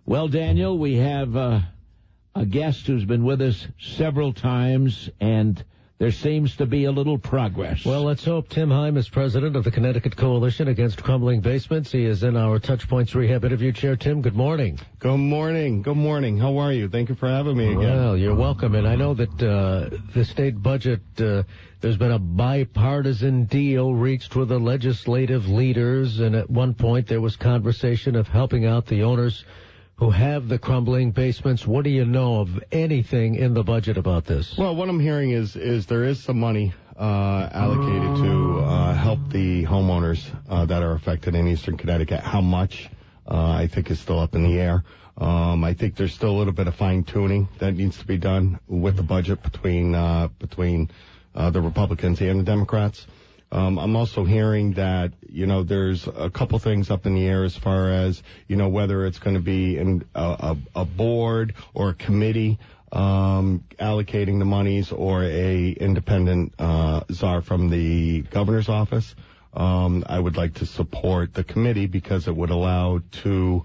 Well, Daniel, we have a guest who's been with us several times, and there seems to be a little progress. Well, let's hope. Tim Heim is president of the Connecticut Coalition Against Crumbling Basements. He is in our Touchpoints Rehab interview chair. Tim, good morning. Good morning. Good morning. How are you? Thank you for having me again. Well, you're welcome. And I know that the state budget, there's been a bipartisan deal reached with the legislative leaders, and at one point there was conversation of helping out the owners who have the crumbling basements. What do you know of anything in the budget about this? Well, what I'm hearing is there is some money allocated to help the homeowners that are affected in Eastern Connecticut. How much, I think, is still up in the air. I think there's still a little bit of fine-tuning that needs to be done with the budget between the Republicans and the Democrats. I'm also hearing that, there's a couple things up in the air as far as, whether it's going to be a board or a committee allocating the monies, or a independent czar from the governor's office. I would like to support the committee because it would allow two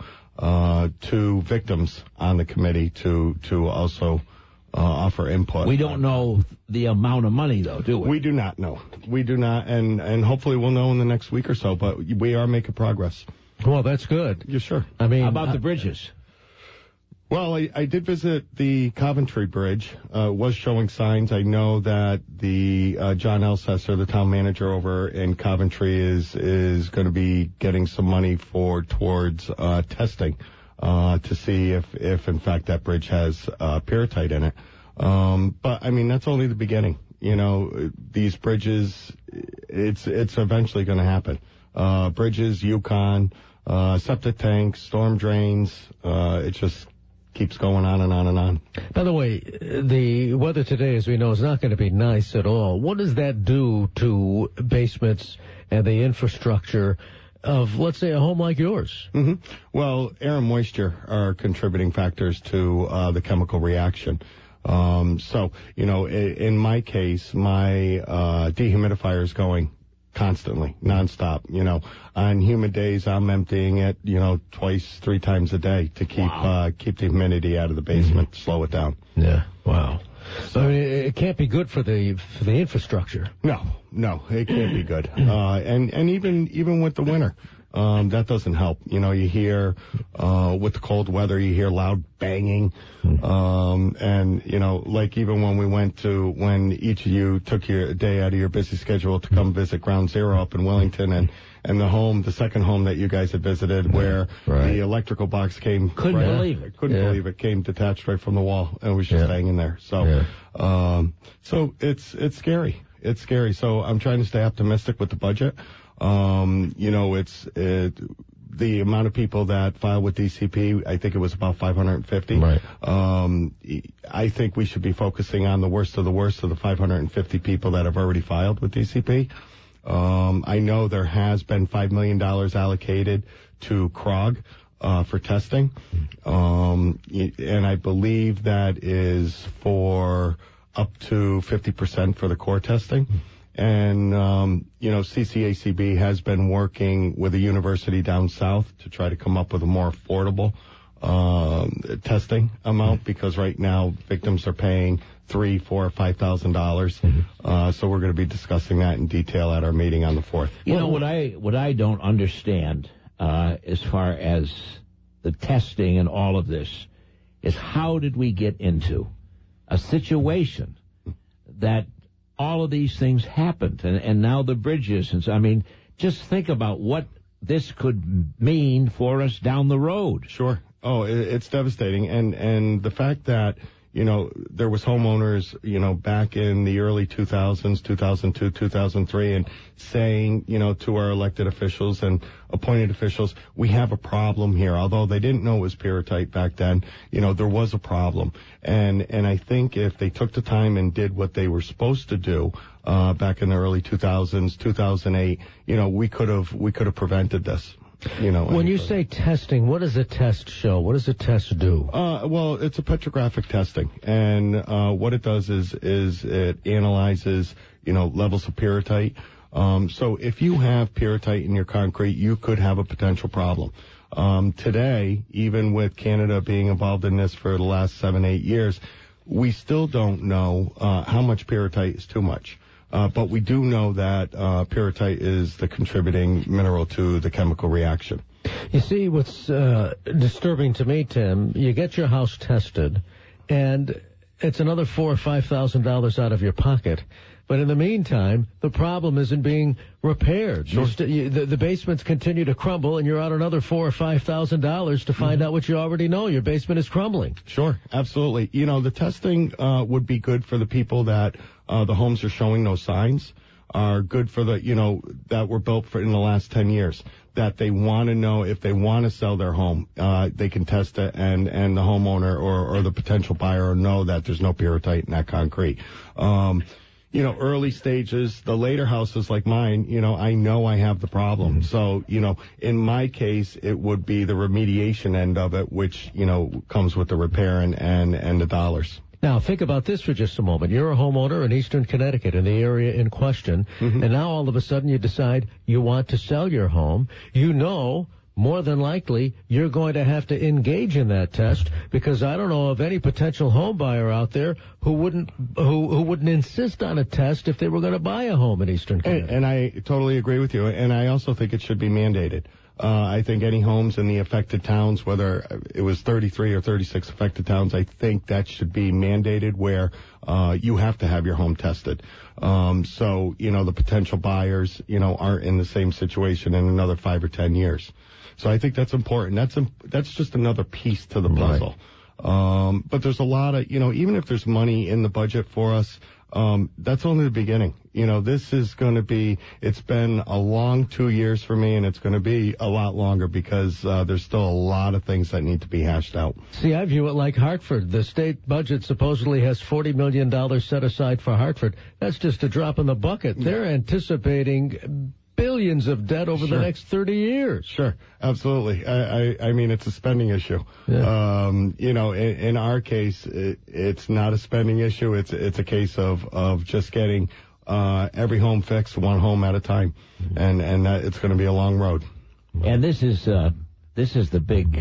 victims on the committee to also offer input. We don't know the amount of money, though, do we? We do not know. We do not, and hopefully we'll know in the next week or so, but we are making progress. Well, that's good. Yeah, sure. I mean, how about the bridges? Well, I did visit the Coventry Bridge. Was showing signs. I know that the John Elsesser, the town manager over in Coventry, is going to be getting some money towards testing to see if in fact that bridge has pyrrhotite in it. But I mean, that's only the beginning. These bridges, it's eventually going to happen. Bridges, Yukon, septic tanks, storm drains, it just keeps going on and on and on. By the way, the weather today, as we know, is not going to be nice at all. What does that do to basements and the infrastructure of, let's say, a home like yours? Mm-hmm. Well, air and moisture are contributing factors to the chemical reaction. So, in my case, my dehumidifier is going constantly, nonstop. On humid days, I'm emptying it, twice, 3 times a day to keep the humidity out of the basement, slow it down. Yeah, wow. So, I mean, it can't be good for the infrastructure. No, it can't be good. And even with the winter, that doesn't help. You hear, with the cold weather, you hear loud banging. And, like even when each of you took your day out of your busy schedule to come visit Ground Zero up in Wellington, and the second home that you guys had visited, where the electrical box came. Couldn't believe it. Came detached right from the wall and was just hanging there. So, so it's scary. It's scary. So I'm trying to stay optimistic with the budget. The amount of people that filed with DCP, I think it was about 550. Right. I think we should be focusing on the worst of the 550 people that have already filed with DCP. I know there has been $5 million allocated to CROG for testing, and I believe that is for up to 50% for the core testing. And, CCACB has been working with a university down south to try to come up with a more affordable testing amount, because right now victims are paying $3,000, $4,000, $5,000. So we're going to be discussing that in detail at our meeting on the 4th. What I don't understand as far as the testing and all of this is, how did we get into a situation that all of these things happened, and now the bridges, and so, I mean, just think about what this could mean for us down the road. Sure. Oh, it's devastating, and the fact that there was homeowners, back in the early 2000s, 2002, 2003, and saying, to our elected officials and appointed officials, we have a problem here. Although they didn't know it was pyrrhotite back then, there was a problem. And I think if they took the time and did what they were supposed to do, back in the early 2000s, 2008, we could have prevented this. When you say testing, what does a test show? What does a test do? Well, it's a petrographic testing, and what it does is it analyzes, levels of pyrrhotite. So if you have pyrrhotite in your concrete, you could have a potential problem. Today, even with Canada being involved in this for the last 7-8 years, we still don't know how much pyrrhotite is too much. But we do know that pyrrhotite is the contributing mineral to the chemical reaction. You see, what's disturbing to me, Tim, you get your house tested, and it's another $4,000 or $5,000 out of your pocket. But in the meantime, the problem isn't being repaired. Sure. The basements continue to crumble, and you're out another $4,000 or $5,000 to find out what you already know. Your basement is crumbling. Sure, absolutely. You know, the testing would be good for the people that the homes are showing no signs, are good for the, that were built in the last 10 years, that they want to know if they want to sell their home, they can test it, and the homeowner or the potential buyer know that there's no pyrrhotite in that concrete. Early stages, the later houses like mine, I know I have the problem. So, in my case, it would be the remediation end of it, which, comes with the repair and the dollars. Now, think about this for just a moment. You're a homeowner in eastern Connecticut, in the area in question, and now all of a sudden you decide you want to sell your home. More than likely, you're going to have to engage in that test, because I don't know of any potential home buyer out there who wouldn't insist on a test if they were going to buy a home in eastern Connecticut. And I totally agree with you, and I also think it should be mandated. I think any homes in the affected towns, whether it was 33 or 36 affected towns, I think that should be mandated, where you have to have your home tested. So, the potential buyers, aren't in the same situation in another 5 or 10 years. So I think that's important. That's just another piece to the puzzle. Right. But there's a lot of, even if there's money in the budget for us, that's only the beginning. This is going to be, it's been a long 2 years for me, and it's going to be a lot longer, because there's still a lot of things that need to be hashed out. See, I view it like Hartford. The state budget supposedly has $40 million set aside for Hartford. That's just a drop in the bucket. They're anticipating billions of debt over the next 30 years. Sure, absolutely. I mean, it's a spending issue. Yeah. In our case, it's not a spending issue. It's a case of just getting every home fixed, one home at a time, and that it's going to be a long road. And this is the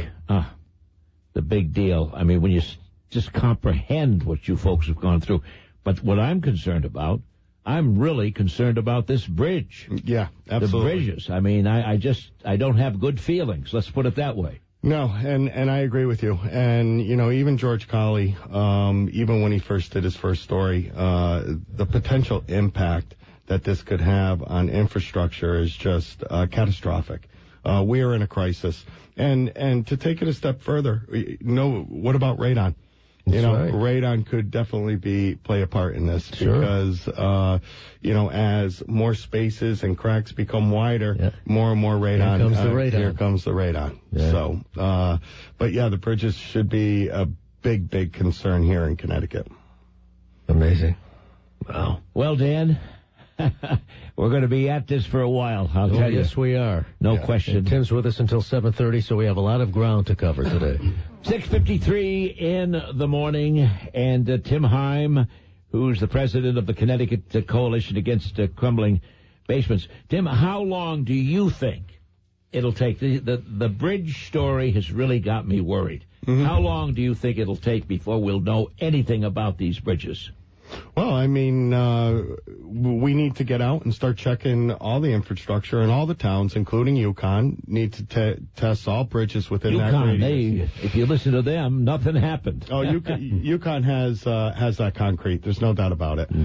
big deal. I mean, when you just comprehend what you folks have gone through. But what I'm concerned about, I'm really concerned about this bridge. Yeah, absolutely. The bridges. I mean, I don't have good feelings. Let's put it that way. No, and I agree with you. And, even George Colley, even when he first did his first story, the potential impact that this could have on infrastructure is just catastrophic. We are in a crisis. And to take it a step further, what about radon? Right. Radon could definitely play a part in this, because, as more spaces and cracks become wider, more and more radon. Here comes the radon. Yeah. So, but yeah, the bridges should be a big, big concern here in Connecticut. Amazing. Wow. Well, Dan, we're going to be at this for a while, I'll tell you. Yes, we are. No question. And Tim's with us until 7:30, so we have a lot of ground to cover today. 6:53 in the morning, and Tim Heim, who's the president of the Connecticut Coalition Against Crumbling Basements. Tim, how long do you think it'll take? The bridge story has really got me worried. How long do you think it'll take before we'll know anything about these bridges? Well, I mean, we need to get out and start checking all the infrastructure, and all the towns, including Yukon, need to test all bridges within that radius. If you listen to them, nothing happened. Oh, Yukon has that concrete. There's no doubt about it.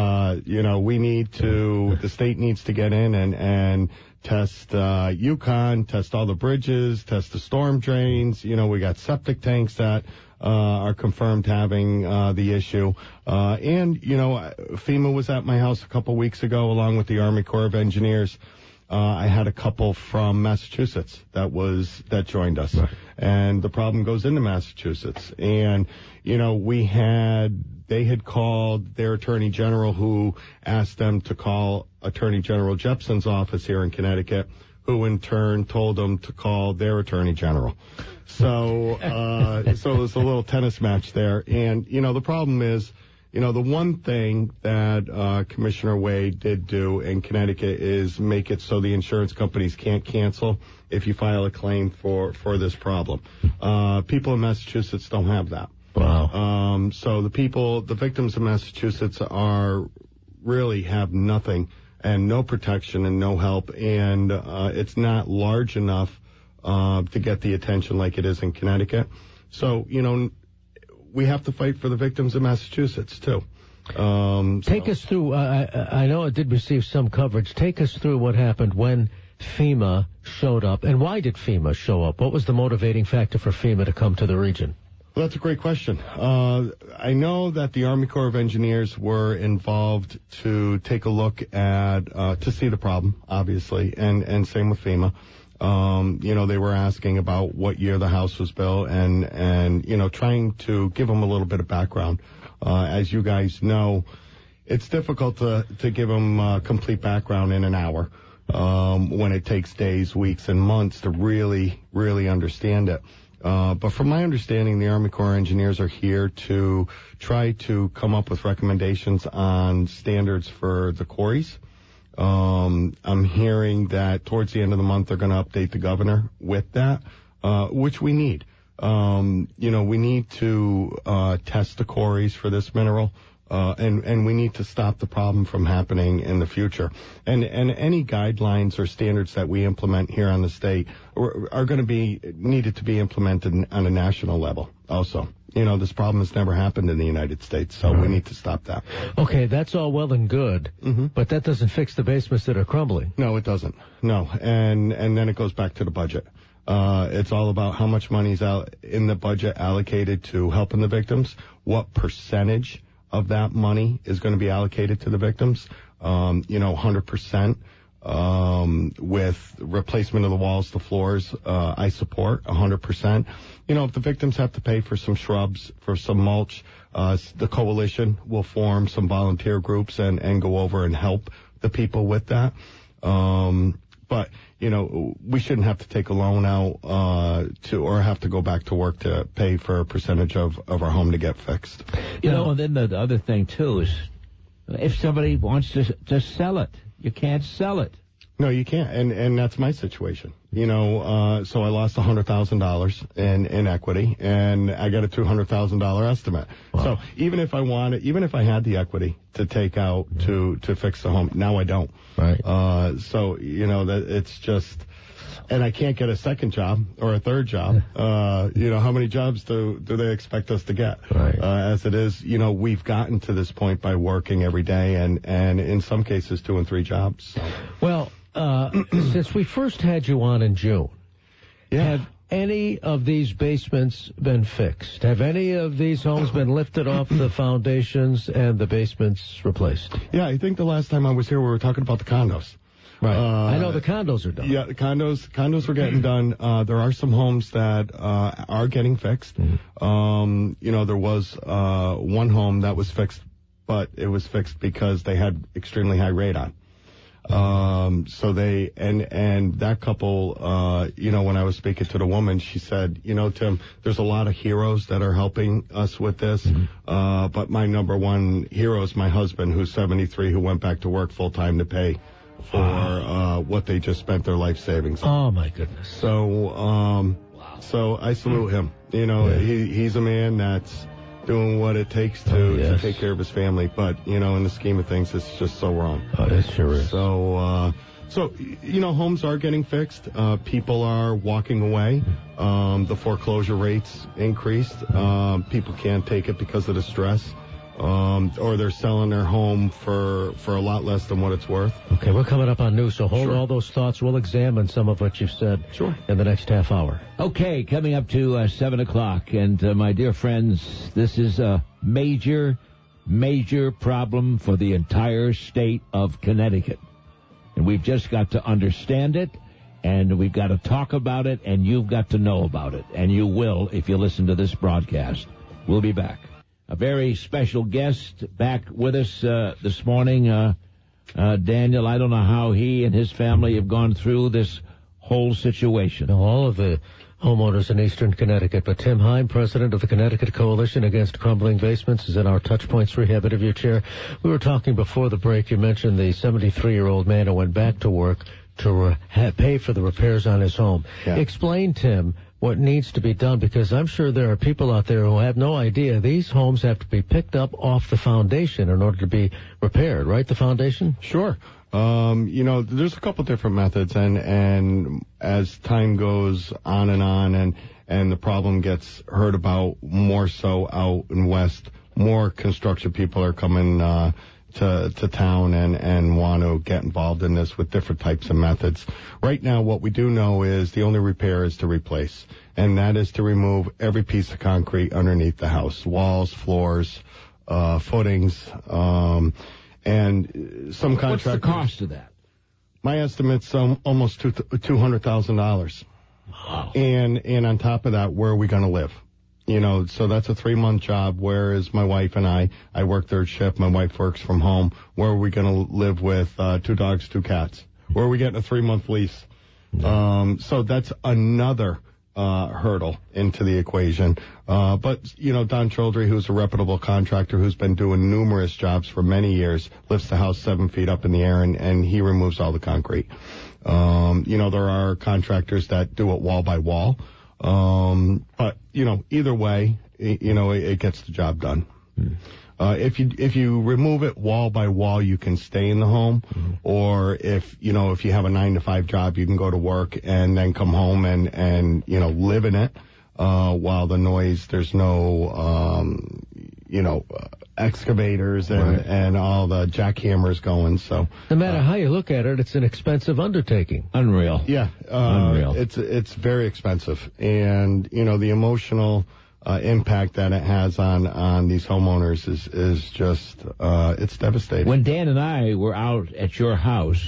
The state needs to get in and test Yukon, test all the bridges, test the storm drains. We got septic tanks that are confirmed having the issue. And FEMA was at my house a couple weeks ago, along with the Army Corps of Engineers. I had a couple from Massachusetts that joined us. Right. And the problem goes into Massachusetts. And, they had called their Attorney General, who asked them to call Attorney General Jepson's office here in Connecticut, who in turn told them to call their Attorney General. So it was a little tennis match there. And, the problem is, the one thing that Commissioner Wade did do in Connecticut is make it so the insurance companies can't cancel if you file a claim for this problem. People in Massachusetts don't have that. Wow. So the victims of Massachusetts really have nothing and no protection and no help, and it's not large enough to get the attention like it is in Connecticut. So, we have to fight for the victims of Massachusetts, too. Take us through, I know it did receive some coverage. Take us through what happened when FEMA showed up, and why did FEMA show up? What was the motivating factor for FEMA to come to the region? Well, that's a great question. I know that the Army Corps of Engineers were involved to take a look at, to see the problem, obviously, and same with FEMA. They were asking about what year the house was built and trying to give them a little bit of background. As you guys know, it's difficult to give them complete background in an hour, when it takes days, weeks, and months to really, really understand it. But from my understanding, the Army Corps of Engineers are here to try to come up with recommendations on standards for the quarries. I'm hearing that towards the end of the month they're going to update the governor with that, which we need. We need to test the quarries for this mineral, and we need to stop the problem from happening in the future. And any guidelines or standards that we implement here on the state are going to be needed to be implemented on a national level also. This problem has never happened in the United States, so we need to stop that. Okay, that's all well and good, but that doesn't fix the basements that are crumbling. No, it doesn't. No, and then it goes back to the budget. It's all about how much money is out in the budget allocated to helping the victims, what percentage of that money is going to be allocated to the victims. 100%. With replacement of the walls, the floors, I support 100%. If the victims have to pay for some shrubs, for some mulch, the coalition will form some volunteer groups and go over and help the people with that. But, we shouldn't have to take a loan out or have to go back to work to pay for a percentage of our home to get fixed. And then the other thing, too, is if somebody wants to sell it, you can't sell it. No, you can't. And that's my situation. So I lost $100,000 in equity, and I got a $200,000 estimate. Wow. So even if I had the equity to take out to fix the home, now I don't. Right. So, that it's just, and I can't get a second job or a third job. How many jobs do they expect us to get? Right. As it is, we've gotten to this point by working every day and in some cases 2 and 3 jobs. So. Well, since we first had you on in June, have any of these basements been fixed? Have any of these homes been lifted off the foundations and the basements replaced? Yeah, I think the last time I was here we were talking about the condos. Right. I know the condos are done. Yeah, the condos were getting done. There are some homes that are getting fixed. Mm-hmm. There was one home that was fixed, but it was fixed because they had extremely high radon. So they, and that couple, when I was speaking to the woman, she said, Tim, there's a lot of heroes that are helping us with this. Mm-hmm. But my number one hero is my husband, who's 73, who went back to work full time to pay for, what they just spent their life savings on. Oh my goodness. So I salute him. He's a man that's doing what it takes to take care of his family. But, in the scheme of things, it's just so wrong. Oh, it sure is. So, homes are getting fixed. People are walking away. The foreclosure rates increased. People can't take it because of the stress. Or they're selling their home for a lot less than what it's worth. Okay, we're coming up on news, so hold all those thoughts. We'll examine some of what you've said in the next half hour. Okay, coming up to 7 o'clock. And, my dear friends, this is a major, major problem for the entire state of Connecticut. And we've just got to understand it, and we've got to talk about it, and you've got to know about it. And you will if you listen to this broadcast. We'll be back. A very special guest back with us this morning, Daniel. I don't know how he and his family have gone through this whole situation. All of the homeowners in eastern Connecticut. But Tim Heim, president of the Connecticut Coalition Against Crumbling Basements, is in our Touchpoints Rehab interview chair. We were talking before the break. You mentioned the 73-year-old man who went back to work to pay for the repairs on his home. Yeah. Explain, Tim, what needs to be done, because I'm sure there are people out there who have no idea. These homes have to be picked up off the foundation in order to be repaired, right? The foundation? Sure. There's a couple different methods, and as time goes on and the problem gets heard about more so out in West, more construction people are coming to town and want to get involved in this with different types of methods. Right now, what we do know is the only repair is to replace, and that is to remove every piece of concrete underneath the house, walls, floors, footings, and some contractors. What's the cost of that? My estimate's almost $200,000. Wow. And on top of that, where are we going to live? So that's a 3-month job, whereas my wife and I work third shift. My wife works from home. Where are we going to live with 2 dogs, 2 cats? Where are we getting a 3-month lease? So that's another hurdle into the equation. But Don Childry, who's a reputable contractor who's been doing numerous jobs for many years, lifts the house 7 feet up in the air and he removes all the concrete. There are contractors that do it wall by wall. But either way, it gets the job done. If you remove it wall by wall, you can stay in the home, or if you have a 9-to-5 job, you can go to work and then come home and live in it, while the noise, there's no, excavators and all the jackhammers going. So no matter how you look at it, it's an expensive undertaking. Unreal. Yeah. Unreal. It's very expensive. And, the emotional impact that it has on these homeowners is just, it's devastating. When Dan and I were out at your house,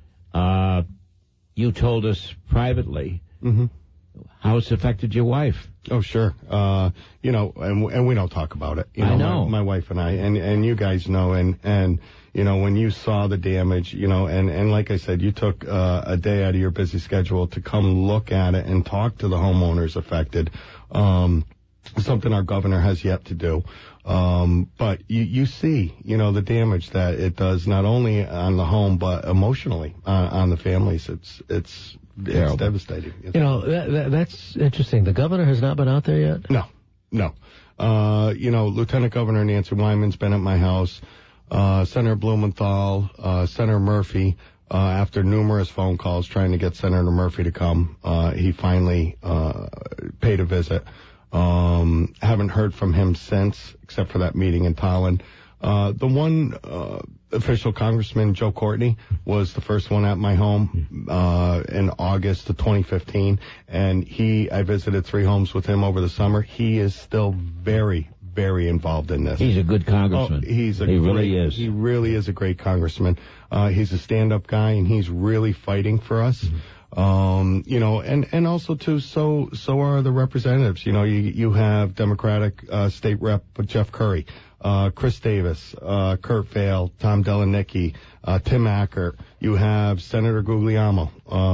you told us privately how it's affected your wife. Oh, sure. And we don't talk about it. I know. My wife and I, and you guys know, and when you saw the damage, and like I said, you took a day out of your busy schedule to come look at it and talk to the homeowners affected. Something our governor has yet to do. But you see, the damage that it does not only on the home, but emotionally on the families. It's devastating. That's interesting. The governor has not been out there yet? No. Lieutenant Governor Nancy Wyman's been at my house. Senator Blumenthal, Senator Murphy, after numerous phone calls trying to get Senator Murphy to come, he finally paid a visit. Haven't heard from him since, except for that meeting in Tallinn. The one official congressman, Joe Courtney, was the first one at my home in August of 2015, and I visited 3 homes with him over the summer. He is still very, very involved in this. He's a good congressman. He really is. He really is a great congressman. He's a stand-up guy, and he's really fighting for us. And also too, so are the representatives. You have Democratic State Rep Jeff Curry, Chris Davis, Kurt Vail, Tom Delanicki, Tim Acker. You have Senator Guglielmo.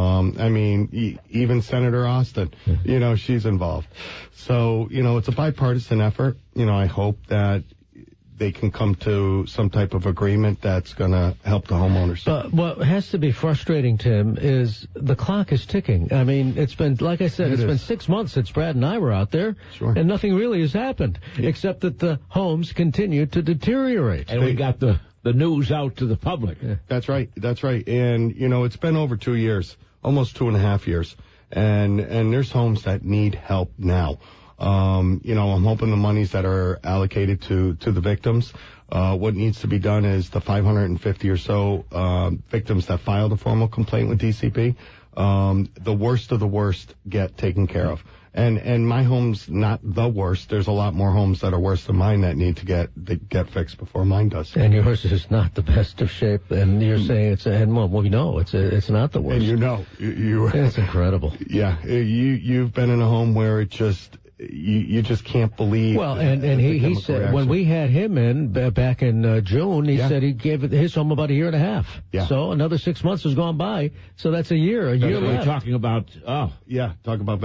Even Senator Austin. She's involved. So it's a bipartisan effort. I hope that they can come to some type of agreement that's going to help the homeowners. But what has to be frustrating, Tim, is the clock is ticking. I mean, it's been, like I said, it's been 6 months since Brad and I were out there, and nothing really has happened, except that the homes continue to deteriorate. And we got the news out to the public. That's right. And, it's been over 2 years, almost 2.5 years, and there's homes that need help now. I'm hoping the monies that are allocated to the victims, what needs to be done is the 550 or so victims that filed a formal complaint with DCP, the worst of the worst get taken care of. And my home's not the worst. There's a lot more homes that are worse than mine that need to get fixed before mine does. And yours is not the best of shape. And you're saying it's not the worst. And it's incredible. Yeah, you've been in a home where it just. You just can't believe. Well, and he said reaction. When we had him in back in June, he said he gave his home about 1.5 years. Yeah. So another 6 months has gone by. So that's a year left. We're talking about, talk about Vince.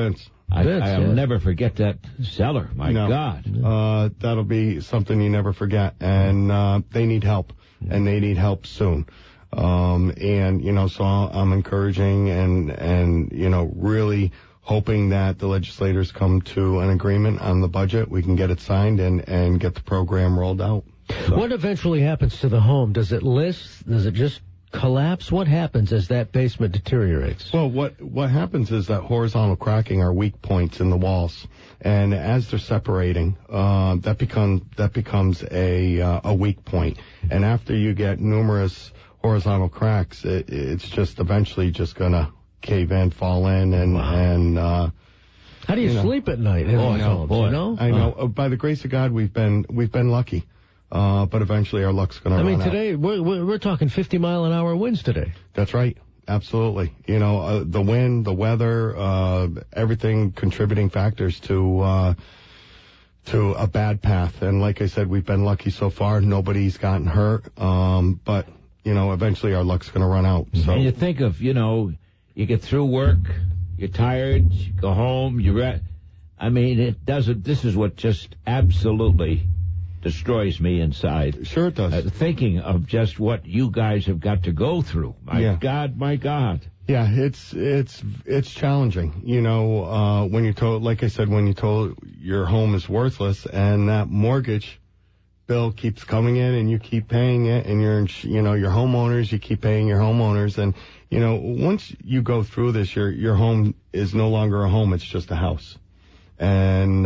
I'll never forget that cellar. My God. That'll be something you never forget. And they need help, and they need help soon. And, so I'm encouraging and, really hoping that the legislators come to an agreement on the budget. We can get it signed and get the program rolled out. So. What eventually happens to the home? Does it list? Does it just collapse? What happens as that basement deteriorates? Well, what happens is that horizontal cracking are weak points in the walls, and as they're separating, that becomes a weak point. And after you get numerous horizontal cracks, it's just eventually just gonna cave in, fall in, and how do you sleep at night? I know. By the grace of God, we've been lucky. But eventually our luck's going to run out. Today, we're talking 50-mile-an-hour winds today. That's right. Absolutely. The wind, the weather, everything contributing factors to a bad path. And like I said, we've been lucky so far. Nobody's gotten hurt. But, eventually our luck's going to run out. So. And you think of, you get through work, you're tired, you go home, this is what just absolutely destroys me inside. Sure it does. Thinking of just what you guys have got to go through. My God. Yeah, it's challenging. When you're told, like I said, when you're told your home is worthless and that mortgage bill keeps coming in and you keep paying it, and your homeowners, you keep paying your homeowners, and once you go through this, your home is no longer a home; it's just a house. And,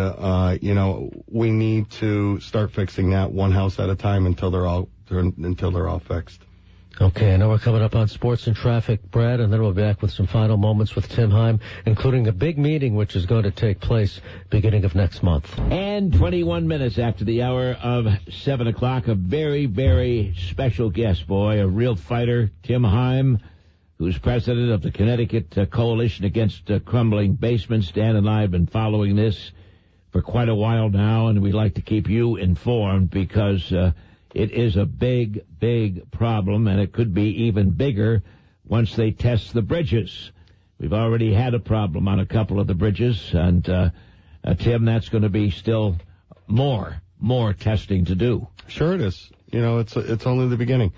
we need to start fixing that one house at a time until they're all fixed. Okay, I know we're coming up on sports and traffic, Brad, and then we'll be back with some final moments with Tim Heim, including a big meeting which is going to take place beginning of next month. And 21 minutes after the hour of 7 o'clock, a very, very special guest, a real fighter, Tim Heim, who's president of the Connecticut Coalition Against Crumbling Basements. Dan and I have been following this for quite a while now, and we'd like to keep you informed because it is a big, big problem, and it could be even bigger once they test the bridges. We've already had a problem on a couple of the bridges, and Tim, that's going to be still more testing to do. Sure it is. It's only the beginning.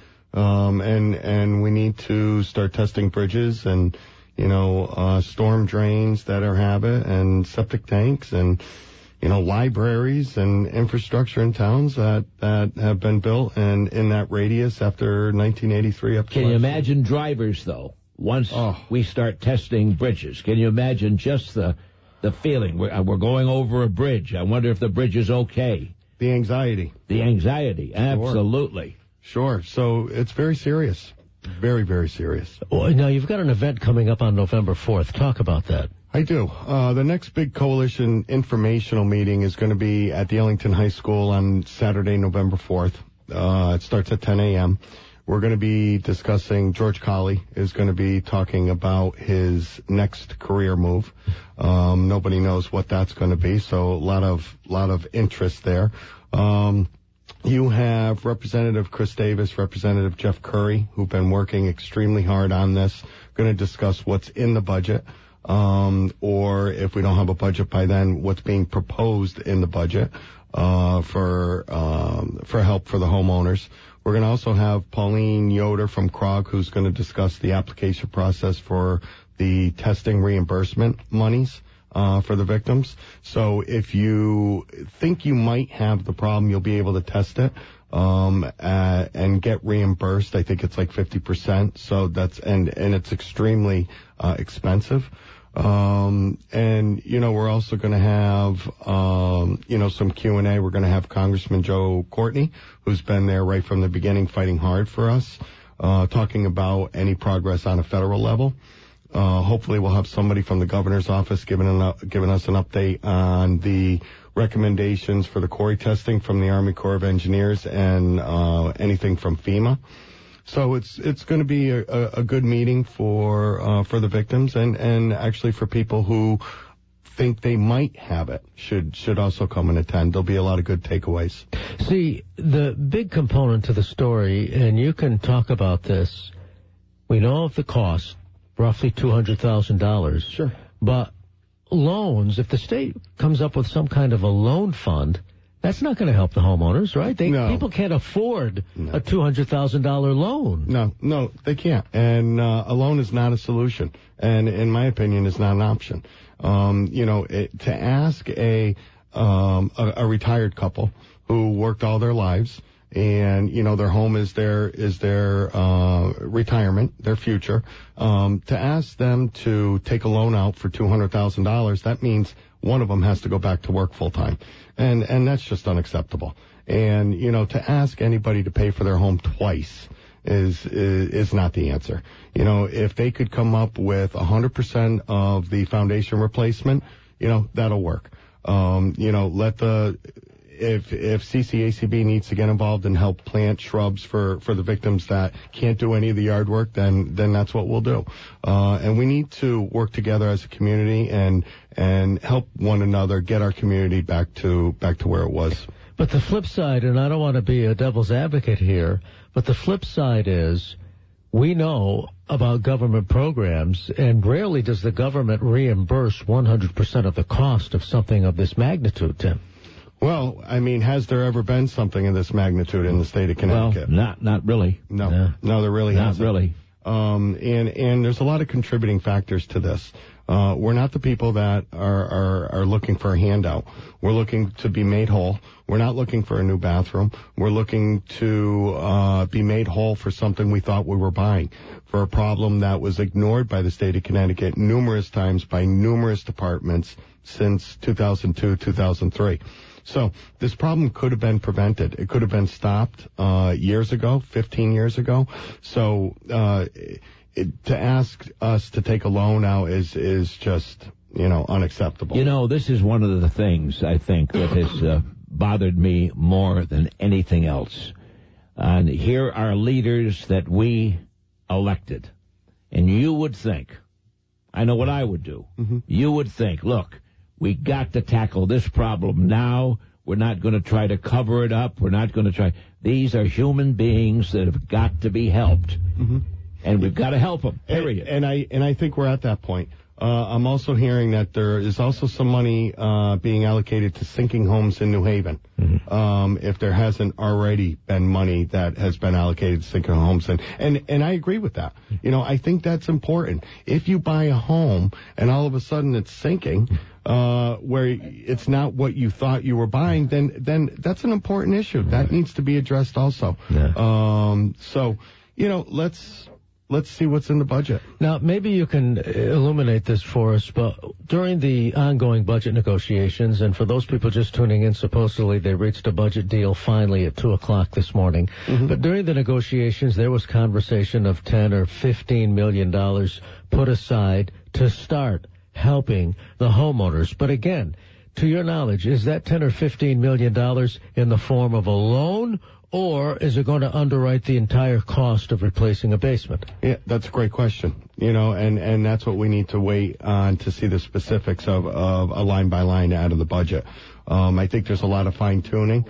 And we need to start testing bridges and, storm drains that are habit, and septic tanks, and, libraries and infrastructure in towns that have been built and in that radius after 1983 up to. Can you imagine drivers, though, once we start testing bridges? Can you imagine just the feeling? We're going over a bridge. I wonder if the bridge is okay. The anxiety. Absolutely. Sure. So it's very serious. Very, very serious. Well, now, you've got an event coming up on November 4th. Talk about that. I do. The next big coalition informational meeting is going to be at the Ellington High School on Saturday, November 4th. It starts at 10 a.m. We're going to be discussing, George Colley is going to be talking about his next career move. Nobody knows what that's going to be, so a lot of interest there. You have Representative Chris Davis, Representative Jeff Curry, who've been working extremely hard on this, going to discuss what's in the budget, or if we don't have a budget by then, what's being proposed in the budget for help for the homeowners. We're going to also have Pauline Yoder from CROG, who's going to discuss the application process for the testing reimbursement monies for the victims. So if you think you might have the problem, you'll be able to test it and get reimbursed. I think it's like 50%. So that's and it's extremely expensive. And we're also going to have some Q&A. We're going to have Congressman Joe Courtney, who's been there right from the beginning, fighting hard for us, talking about any progress on a federal level. Hopefully we'll have somebody from the governor's office giving us an update on the recommendations for the quarry testing from the Army Corps of Engineers and anything from FEMA. So it's going to be a good meeting for the victims and actually for people who think they might have it should also come and attend. There'll be a lot of good takeaways. See, the big component to the story, and you can talk about this, we know of the cost, roughly $200,000. Sure. But loans, if the state comes up with some kind of a loan fund, that's not going to help the homeowners, right? No. People can't afford a $200,000 loan. No, they can't. And a loan is not a solution. And in my opinion, is not an option. To ask a retired couple who worked all their lives, and their home is their retirement, their future, to ask them to take a loan out for $200,000, that means one of them has to go back to work full time, and that's just unacceptable. And to ask anybody to pay for their home twice is not the answer. If they could come up with 100% of the foundation replacement, that'll work. If CCACB needs to get involved and help plant shrubs for the victims that can't do any of the yard work, then that's what we'll do. And we need to work together as a community and help one another get our community back to where it was. But the flip side, and I don't want to be a devil's advocate here, but the flip side is we know about government programs, and rarely does the government reimburse 100% of the cost of something of this magnitude, Tim. Well, has there ever been something of this magnitude in the state of Connecticut? Well, not really. No, there really hasn't. Not really. And there's a lot of contributing factors to this. We're not the people that are looking for a handout. We're looking to be made whole. We're not looking for a new bathroom. We're looking to be made whole for something we thought we were buying, for a problem that was ignored by the state of Connecticut numerous times by numerous departments since 2002, 2003. So this problem could have been prevented. It could have been stopped years ago, 15 years ago. So to ask us to take a loan now is just, unacceptable. This is one of the things I think that has bothered me more than anything else. And here are leaders that we elected. And you would think, I know what I would do. Mm-hmm. You would think, look, we got to tackle this problem now. We're not going to try to cover it up. We're not going to try. These are human beings that have got to be helped. Mm-hmm. And we've got to help them, period. And I think we're at that point. I'm also hearing that there is also some money being allocated to sinking homes in New Haven. Mm-hmm. If there hasn't already been money that has been allocated to sinking homes. And I agree with that. I think that's important. If you buy a home and all of a sudden it's sinking, where it's not what you thought you were buying, then that's an important issue. Right. That needs to be addressed also. Yeah. Let's see what's in the budget. Now, maybe you can illuminate this for us, but during the ongoing budget negotiations, and for those people just tuning in, supposedly they reached a budget deal finally at 2 o'clock this morning. Mm-hmm. But during the negotiations, there was conversation of $10 or $15 million put aside to start helping the homeowners. But again, to your knowledge, is that $10 or $15 million in the form of a loan, or is it going to underwrite the entire cost of replacing a basement? Yeah, that's a great question. And that's what we need to wait on to see the specifics of a line-by-line out of the budget. I think there's a lot of fine-tuning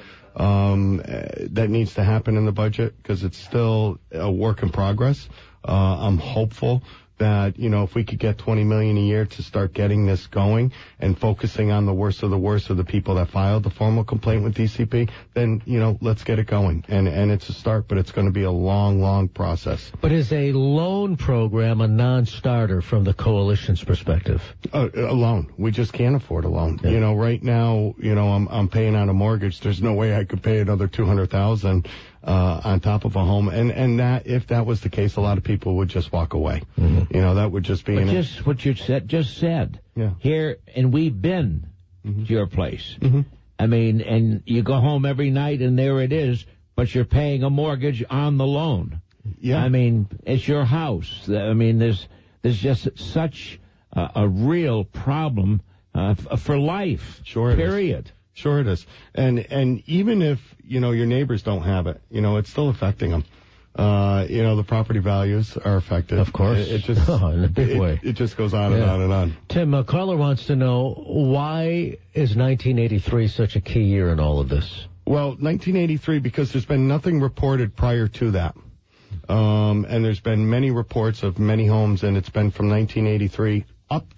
that needs to happen in the budget because it's still a work in progress. I'm hopeful that, if we could get $20 million a year to start getting this going and focusing on the worst of the people that filed the formal complaint with DCP, then, let's get it going. And it's a start, but it's going to be a long, long process. But is a loan program a non-starter from the coalition's perspective? A loan. We just can't afford a loan. Yeah. Right now, I'm paying on a mortgage. There's no way I could pay another $200,000 on top of a home, and that if that was the case, a lot of people would just walk away. Mm-hmm. That would just be. But just what you said. Yeah. Here, and we've been to your place. Mm-hmm. And you go home every night, and there it is. But you're paying a mortgage on the loan. Yeah. It's your house. There's just such a real problem for life. Sure. Period. Sure it is. And even if, your neighbors don't have it, it's still affecting them. The property values are affected. Of course. It just, in a big way. It just goes on and on and on. Tim, a caller wants to know, why is 1983 such a key year in all of this? Well, 1983, because there's been nothing reported prior to that. And there's been many reports of many homes, and it's been from 1983 up to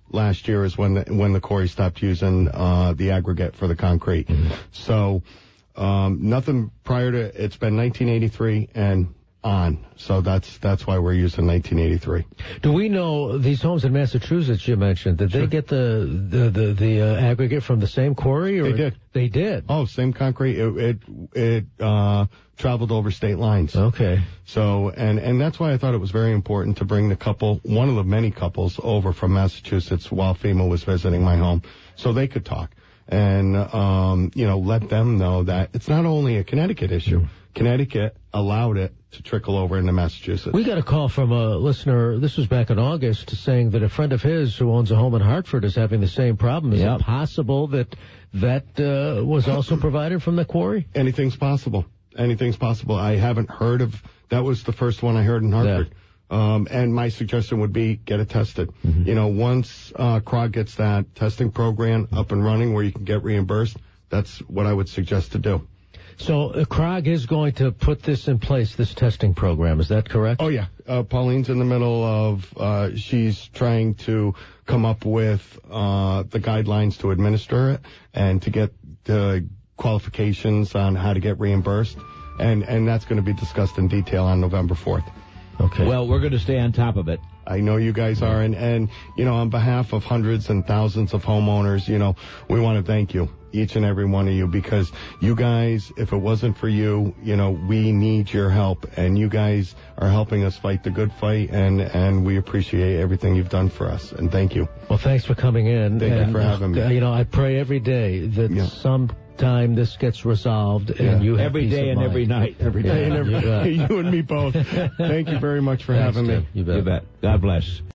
last year is when the quarry stopped using the aggregate for the concrete. Mm-hmm. So nothing prior to it's been 1983 and on. So that's why we're using 1983. Do we know these homes in Massachusetts you mentioned, did they get the aggregate from the same quarry? Or They did. They did? Oh, same concrete. It traveled over state lines. Okay. So, and that's why I thought it was very important to bring one of the many couples over from Massachusetts while FEMA was visiting my home so they could talk and, let them know that it's not only a Connecticut issue. Connecticut allowed it to trickle over into Massachusetts. We got a call from a listener, this was back in August, saying that a friend of his who owns a home in Hartford is having the same problem. Is it possible that was also provided from the quarry? Anything's possible. Anything's possible. I haven't heard of, that was the first one I heard in Hartford. Yeah. And my suggestion would be get it tested. Mm-hmm. Once CROG gets that testing program up and running where you can get reimbursed, that's what I would suggest to do. So CROG is going to put this in place, this testing program. Is that correct? Oh, yeah. Pauline's in the middle of, she's trying to come up with the guidelines to administer it and to get the qualifications on how to get reimbursed. And that's going to be discussed in detail on November 4th. Okay. Well, we're going to stay on top of it. I know you guys are. And on behalf of hundreds and thousands of homeowners, we want to thank you, each and every one of you, because you guys, if it wasn't for you, we need your help. And you guys are helping us fight the good fight. And we appreciate everything you've done for us. And thank you. Well, thanks for coming in. Thank you for having me. I pray every day that sometime this gets resolved and you have every day and every night. Every day and every night. You and me both. Thank you very much for having me. You bet. God bless.